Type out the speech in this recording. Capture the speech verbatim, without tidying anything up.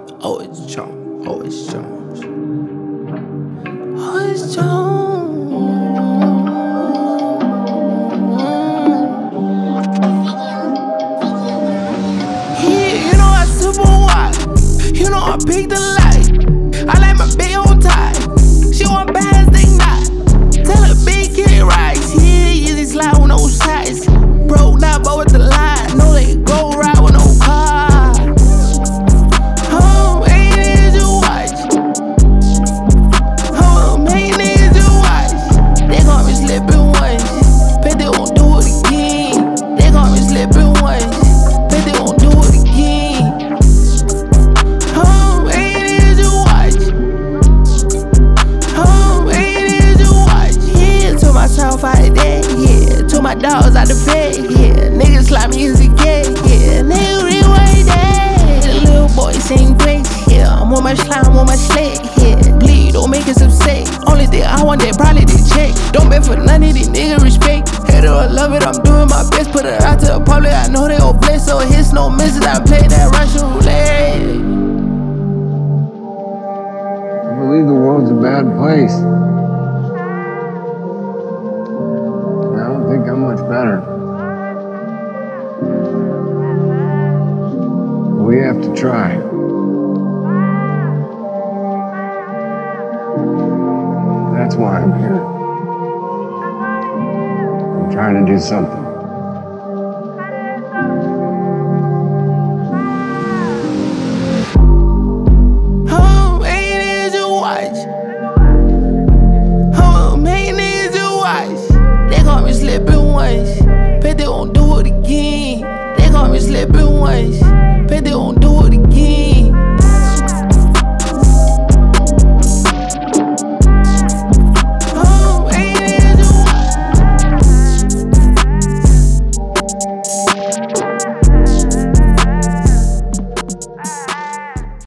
Oh, it's Jones. Oh, it's Jones. Oh, it's Jones. Yeah, you know I sip on wine. You know I pick the light. I like my big on tie. She want bad as they not. Tell her big kitty rights. Yeah, easy slide with no sides. Broke now, but with the line. Know they go ride with no car. Oh, ain't it you watch? Oh, ain't it you watch? They got me slipping once, but they won't do it again. They got me slipping once, but they won't do it again. Oh, ain't it you watch? Oh, ain't it you watch? Yeah, took myself out of that, yeah. Took my dogs out the bed, yeah. Niggas slap me as a gay, yeah. Nigga rewind that. The little boy sing great, yeah. I'm on my slime, I'm on my sled, yeah. Bleed, don't make us upset. Only thing I want, that probably the check. Don't beg for none of these niggas respect. Hate it or love it, I'm doing my best. Put it out to the public, I know they gon' bless. So it hits no misses, I play that Russian roulette. I believe the world's a bad place. I don't think I'm much better. We have to try. That's why I'm here. I'm trying to do something. Oh, ain't it you watch? Oh, ain't it you watch? They got me slipping once, but they won't do it again. They got me slipping once.